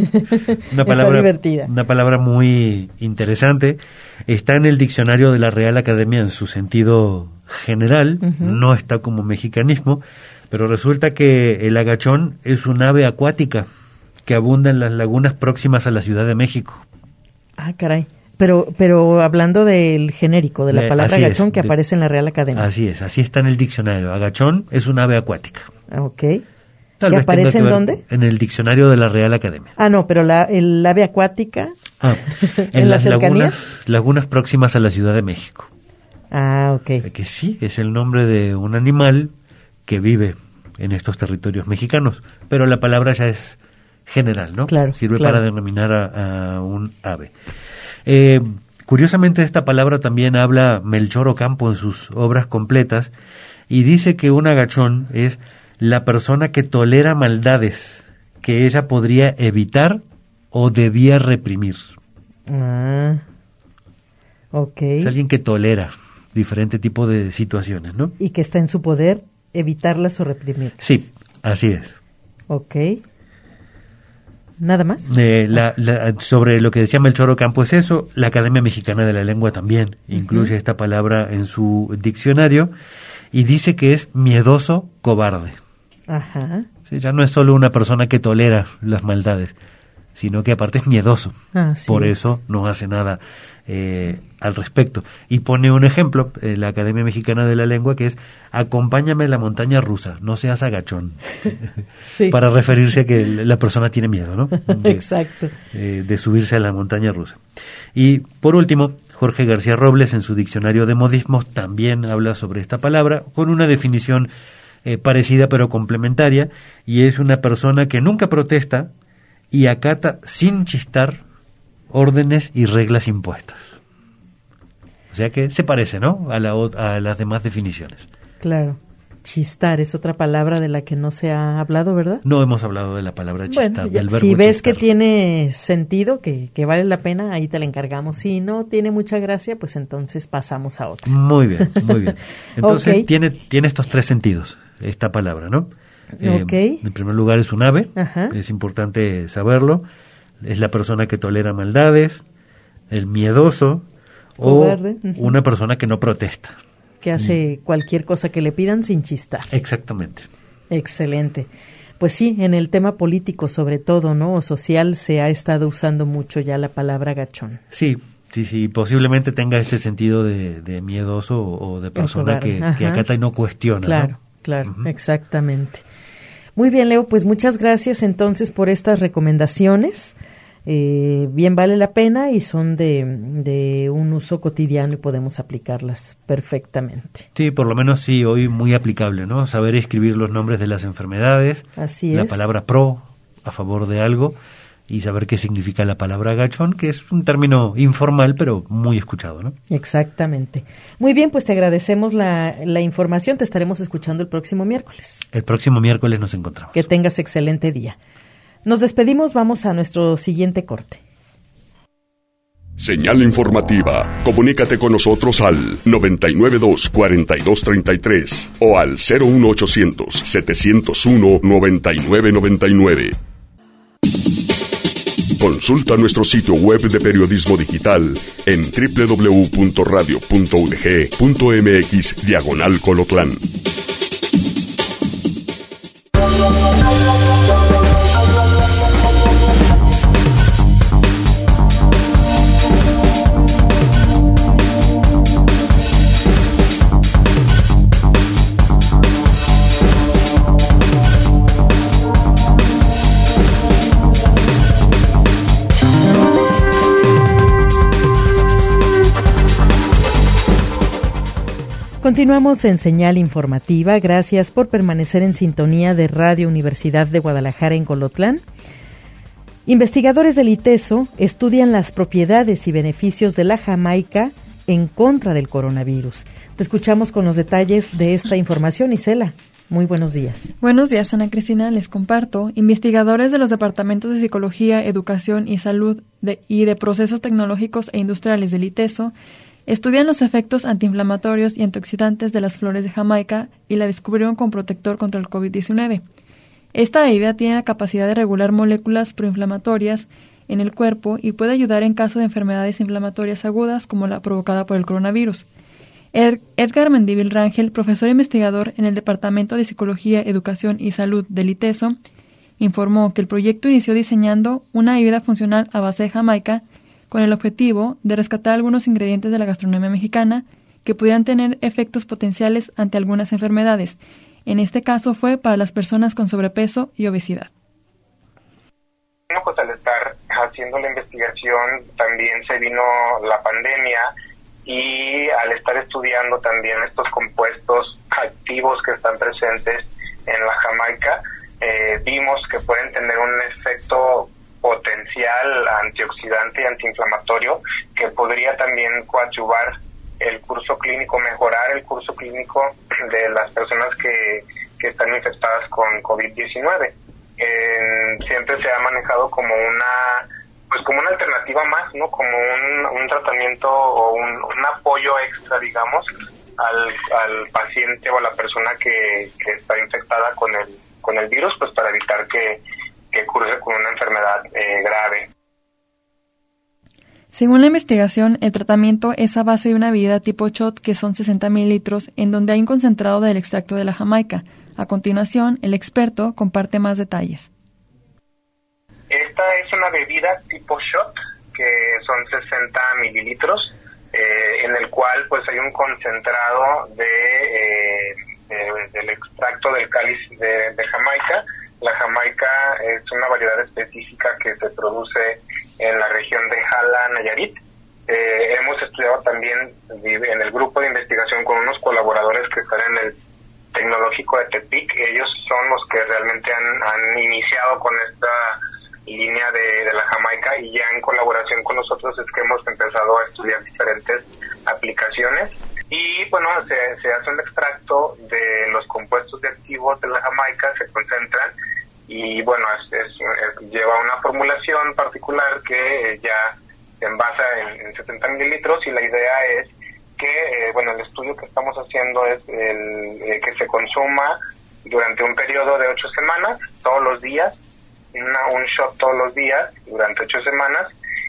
[SPEAKER 15] Una palabra,
[SPEAKER 5] está divertida.
[SPEAKER 15] Una palabra muy interesante. Está en el diccionario de la Real Academia en su sentido general, uh-huh. no está como mexicanismo, pero resulta que el agachón es un ave acuática que abunda en las lagunas próximas a la Ciudad de México.
[SPEAKER 5] Ah, caray. Pero pero hablando del genérico, de la palabra así agachón es, que de, aparece en la Real Academia.
[SPEAKER 15] Así es, así está en el diccionario. Agachón es un ave acuática.
[SPEAKER 5] Ok.
[SPEAKER 15] Tal
[SPEAKER 5] ¿Que
[SPEAKER 15] vez
[SPEAKER 5] aparece en dónde?
[SPEAKER 15] En el diccionario de la Real Academia.
[SPEAKER 5] Ah, no, pero la, el ave acuática...
[SPEAKER 15] Ah, en,
[SPEAKER 5] ¿en
[SPEAKER 15] las
[SPEAKER 5] la
[SPEAKER 15] lagunas, lagunas próximas a la Ciudad de México.
[SPEAKER 5] Ah, ok.
[SPEAKER 15] Que sí, es el nombre de un animal que vive en estos territorios mexicanos, pero la palabra ya es general, ¿no?
[SPEAKER 5] Claro,
[SPEAKER 15] Sirve
[SPEAKER 5] claro.
[SPEAKER 15] para denominar a, a un ave. Eh, curiosamente, esta palabra también habla Melchor Ocampo en sus obras completas y dice que un agachón es la persona que tolera maldades que ella podría evitar o debía reprimir.
[SPEAKER 5] Ah, ok.
[SPEAKER 15] Es alguien que tolera diferente tipo de situaciones, ¿no?
[SPEAKER 5] Y que está en su poder evitarlas o reprimirlas.
[SPEAKER 15] Sí, así es.
[SPEAKER 5] Ok. ¿Nada más?
[SPEAKER 15] Eh, la, la, sobre lo que decía Melchor Ocampo es eso. La Academia Mexicana de la Lengua también incluye uh-huh. esta palabra en su diccionario y dice que es miedoso, cobarde.
[SPEAKER 5] Ajá.
[SPEAKER 15] Sí, ya no es solo una persona que tolera las maldades, sino que aparte es miedoso.
[SPEAKER 5] Así
[SPEAKER 15] Por
[SPEAKER 5] es.
[SPEAKER 15] eso no hace nada eh, al respecto. Y pone un ejemplo, eh, la Academia Mexicana de la Lengua, que es acompáñame a la montaña rusa, no seas agachón. Sí. Para referirse a que la persona tiene miedo, ¿no? De,
[SPEAKER 5] Exacto.
[SPEAKER 15] Eh, de subirse a la montaña rusa. Y por último, Jorge García Robles en su diccionario de modismos también habla sobre esta palabra con una definición eh, parecida pero complementaria, y es una persona que nunca protesta y acata sin chistar órdenes y reglas impuestas. O sea que se parece, ¿no?, a, la, a las demás definiciones.
[SPEAKER 5] Claro. Chistar es otra palabra de la que no se ha hablado, ¿verdad?
[SPEAKER 15] No hemos hablado de la palabra chistar,
[SPEAKER 5] bueno,
[SPEAKER 15] del verbo
[SPEAKER 5] si ves
[SPEAKER 15] chistar.
[SPEAKER 5] Que tiene sentido, que, que vale la pena, ahí te la encargamos. Si no tiene mucha gracia, pues entonces pasamos a otra.
[SPEAKER 15] Muy bien, muy bien. Entonces
[SPEAKER 5] Okay.
[SPEAKER 15] tiene, tiene estos tres sentidos, esta palabra, ¿no?
[SPEAKER 5] Okay.
[SPEAKER 15] Eh, en primer lugar es un ave,
[SPEAKER 5] Ajá.
[SPEAKER 15] es importante saberlo. Es la persona que tolera maldades, el miedoso o
[SPEAKER 5] Cobarde.
[SPEAKER 15] una persona que no protesta.
[SPEAKER 5] Que hace cualquier cosa que le pidan sin chistar.
[SPEAKER 15] Exactamente.
[SPEAKER 5] Excelente. Pues sí, en el tema político sobre todo, ¿no? O social se ha estado usando mucho ya la palabra gachón.
[SPEAKER 15] Sí, sí, sí, posiblemente tenga este sentido de, de miedoso o de persona que, que acata y no cuestiona.
[SPEAKER 5] Claro,
[SPEAKER 15] ¿no?
[SPEAKER 5] claro, uh-huh. Exactamente. Muy bien, Leo, pues muchas gracias entonces por estas recomendaciones. Eh, bien vale la pena y son de, de un uso cotidiano y podemos aplicarlas perfectamente.
[SPEAKER 15] Sí, por lo menos sí, hoy muy aplicable, ¿no? Saber escribir los nombres de las enfermedades,
[SPEAKER 5] así
[SPEAKER 15] la
[SPEAKER 5] es.
[SPEAKER 15] palabra pro, a favor de algo, y saber qué significa la palabra gachón, que es un término informal pero muy escuchado, ¿no?
[SPEAKER 5] Exactamente. Muy bien, pues te agradecemos la, la información, te estaremos escuchando el próximo miércoles.
[SPEAKER 15] El próximo miércoles nos encontramos.
[SPEAKER 5] Que tengas excelente día. Nos despedimos, vamos a nuestro siguiente corte.
[SPEAKER 1] Señal informativa. Comunícate con nosotros al noventa y nueve dos, cuarenta y dos treinta y tres o al cero uno ochocientos, setecientos uno, noventa y nueve noventa y nueve. Consulta nuestro sitio web de periodismo digital en doble u doble u doble u punto radio punto u d g punto m x diagonal Colotlán.
[SPEAKER 5] Continuamos en Señal Informativa. Gracias por permanecer en sintonía de Radio Universidad de Guadalajara en Colotlán. Investigadores del ITESO estudian las propiedades y beneficios de la Jamaica en contra del coronavirus. Te escuchamos con los detalles de esta información, Isela. Muy buenos días.
[SPEAKER 16] Buenos días, Ana Cristina. Les comparto. Investigadores de los departamentos de Psicología, Educación y Salud de, y de Procesos Tecnológicos e Industriales del ITESO estudian los efectos antiinflamatorios y antioxidantes de las flores de Jamaica y la descubrieron con protector contra el covid diecinueve. Esta bebida tiene la capacidad de regular moléculas proinflamatorias en el cuerpo y puede ayudar en caso de enfermedades inflamatorias agudas como la provocada por el coronavirus. Ed- Edgar Mendívil Rangel, profesor investigador en el Departamento de Psicología, Educación y Salud del ITESO, informó que el proyecto inició diseñando una bebida funcional a base de Jamaica con el objetivo de rescatar algunos ingredientes de la gastronomía mexicana que pudieran tener efectos potenciales ante algunas enfermedades. En este caso fue para las personas con sobrepeso y obesidad.
[SPEAKER 17] Bueno, pues al estar haciendo la investigación también se vino la pandemia y al estar estudiando también estos compuestos activos que están presentes en la Jamaica, eh, vimos que pueden tener un efecto potencial antioxidante y antiinflamatorio que podría también coadyuvar el curso clínico, mejorar el curso clínico de las personas que, que están infectadas con covid diecinueve. Eh, siempre se ha manejado como una pues como una alternativa más, ¿no? Como un, un tratamiento o un, un apoyo extra, digamos, al, al paciente o a la persona que, que está infectada con el con el virus, pues para evitar que que curse con una enfermedad eh, grave.
[SPEAKER 16] Según la investigación, el tratamiento es a base de una bebida tipo shot que son sesenta mililitros en donde hay un concentrado del extracto de la Jamaica. A continuación, el experto comparte más detalles.
[SPEAKER 17] Esta es una bebida tipo shot que son sesenta mililitros eh, en el cual pues hay un concentrado de, eh, de del extracto del cáliz de, de Jamaica. La Jamaica es una variedad específica que se produce en la región de Jala, Nayarit. Eh, hemos estudiado también en el grupo de investigación con unos colaboradores que están en el Tecnológico de Tepic. Ellos son los que realmente han, han iniciado con esta línea de, de la Jamaica y ya en colaboración con nosotros es que hemos empezado a estudiar diferentes aplicaciones. Y bueno, se, se hace un extracto de los compuestos de activos de la Jamaica, se concentran y bueno, es, es, es, lleva una formulación particular que ya se envasa en, en setenta mililitros y la idea es que, eh, bueno, el estudio que estamos haciendo es el, eh, que se consuma durante un periodo de ocho semanas, todos los días, una, un shot todos los días durante ocho semanas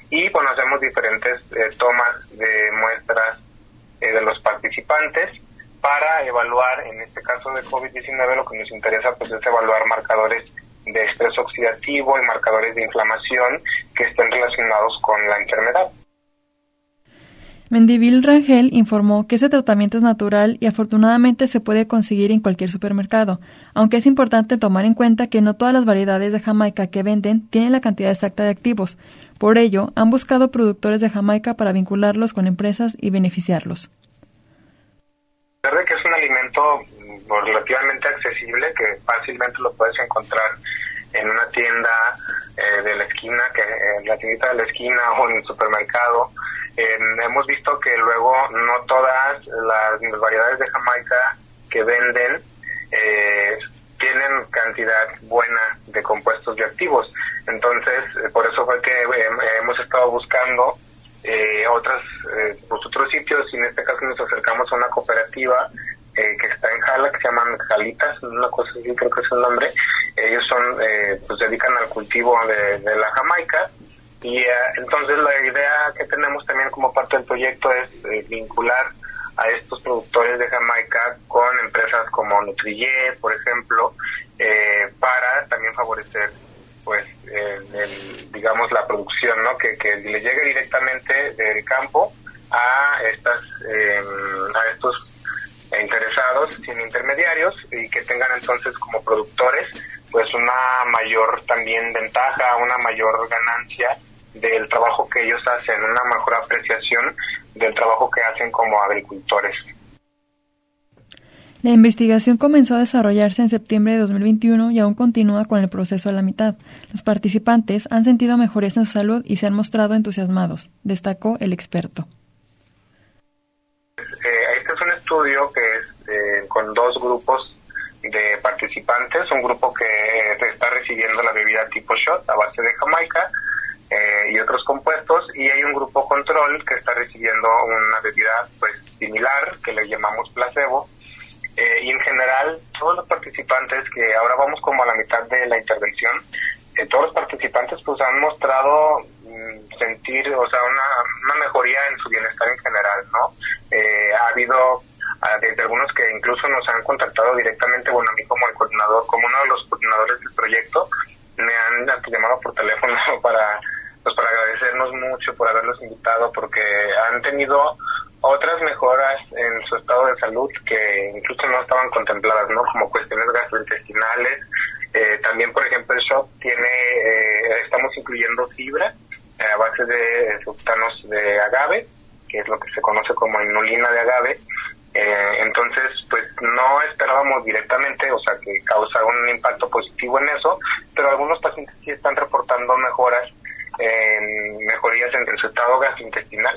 [SPEAKER 17] y bueno, hacemos diferentes eh, tomas de muestras eh, de los participantes para evaluar, en este caso de COVID diecinueve, lo que nos interesa pues es evaluar marcadores de estrés oxidativo y marcadores de inflamación que estén relacionados con la enfermedad.
[SPEAKER 16] Mendivil Rangel informó que ese tratamiento es natural y afortunadamente se puede conseguir en cualquier supermercado, aunque es importante tomar en cuenta que no todas las variedades de Jamaica que venden tienen la cantidad exacta de activos. Por ello, han buscado productores de Jamaica para vincularlos con empresas y beneficiarlos.
[SPEAKER 17] A pesar de que es un alimento relativamente accesible, que fácilmente lo puedes encontrar en una tienda eh, de la esquina, que en la tiendita de la esquina o en el supermercado, eh, hemos visto que luego no todas las variedades de Jamaica que venden eh, tienen cantidad buena de compuestos bioactivos. Entonces, eh, por eso fue que eh, hemos estado buscando eh, otras, eh, pues otros sitios, y en este caso nos acercamos a una cooperativa Eh, que está en Jala, que se llaman Jalitas, una cosa así creo que es el nombre. Ellos son, eh, pues se dedican al cultivo de, de la Jamaica, y eh, entonces la idea que tenemos también como parte del proyecto es eh, vincular a estos productores de Jamaica con empresas como Nutriye, por ejemplo, eh, para también favorecer pues eh, el, digamos la producción, ¿no? que, que le llegue directamente del campo a estas eh, a estos interesados sin intermediarios, y que tengan entonces como productores pues una mayor también ventaja, una mayor ganancia del trabajo que ellos hacen, una mejor apreciación del trabajo que hacen como agricultores.
[SPEAKER 16] La investigación comenzó a desarrollarse en septiembre de dos mil veintiuno y aún continúa con el proceso a la mitad. Los participantes han sentido mejorías en su salud y se han mostrado entusiasmados, destacó el experto.
[SPEAKER 17] Eh, este es un estudio que es eh, con dos grupos de participantes, un grupo que eh, está recibiendo la bebida tipo shot a base de Jamaica eh, y otros compuestos, y hay un grupo control que está recibiendo una bebida pues similar, que le llamamos placebo, eh, y en general todos los participantes, que ahora vamos como a la mitad de la intervención, eh, todos los participantes pues han mostrado mmm, sentir, o sea, una, una mejoría en su bienestar en general, ¿no? Eh, ha habido uh, desde algunos que incluso nos han contactado directamente, bueno, a mí como el coordinador, como uno de los coordinadores del proyecto, me han hasta llamado por teléfono para, pues, para agradecernos mucho por haberlos invitado, porque han tenido otras mejoras en su estado de salud que incluso no estaban contempladas, ¿no? Como cuestiones gastrointestinales. Eh, también, por ejemplo, el shot tiene, eh, estamos incluyendo fibra eh, a base de fructanos de agave, que es lo que se conoce como inulina de agave. Eh, entonces, pues no esperábamos directamente, o sea, que causa un impacto positivo en eso, pero algunos pacientes sí están reportando mejoras, eh, mejorías en, en su estado gastrointestinal.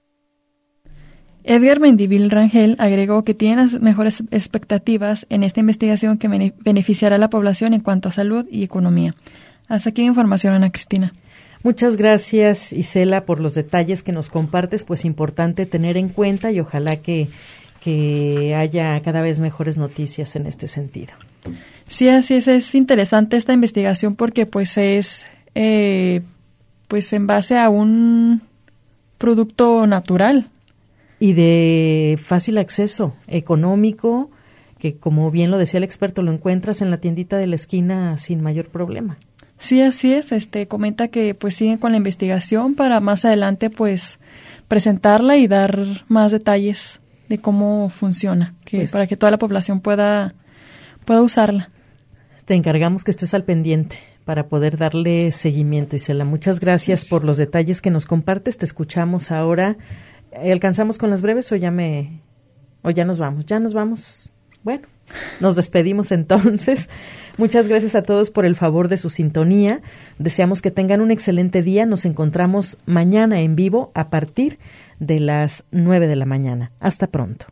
[SPEAKER 16] Edgar Mendivil Rangel agregó que tiene las mejores expectativas en esta investigación que beneficiará a la población en cuanto a salud y economía. Hasta aquí la información, Ana Cristina.
[SPEAKER 5] Muchas gracias, Isela, por los detalles que nos compartes, pues importante tener en cuenta, y ojalá que, que haya cada vez mejores noticias en este sentido.
[SPEAKER 16] Sí, así es, es interesante esta investigación porque pues es eh, pues en base a un producto natural.
[SPEAKER 5] Y de fácil acceso, económico, que como bien lo decía el experto, lo encuentras en la tiendita de la esquina sin mayor problema.
[SPEAKER 16] Sí, así es. Este comenta que pues siguen con la investigación para más adelante pues presentarla y dar más detalles de cómo funciona, que pues, para que toda la población pueda pueda usarla.
[SPEAKER 5] Te encargamos que estés al pendiente para poder darle seguimiento, Isela. Muchas gracias por los detalles que nos compartes. Te escuchamos ahora. ¿Alcanzamos con las breves o ya me o ya nos vamos? Ya nos vamos. Bueno, nos despedimos entonces. Muchas gracias a todos por el favor de su sintonía. Deseamos que tengan un excelente día. Nos encontramos mañana en vivo a partir de las nueve de la mañana. Hasta pronto.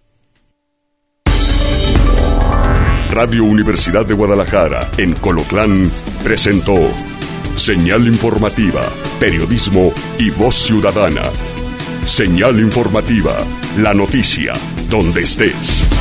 [SPEAKER 1] Radio Universidad de Guadalajara en Colotlán presentó Señal Informativa, Periodismo y Voz Ciudadana. Señal Informativa, la noticia, donde estés.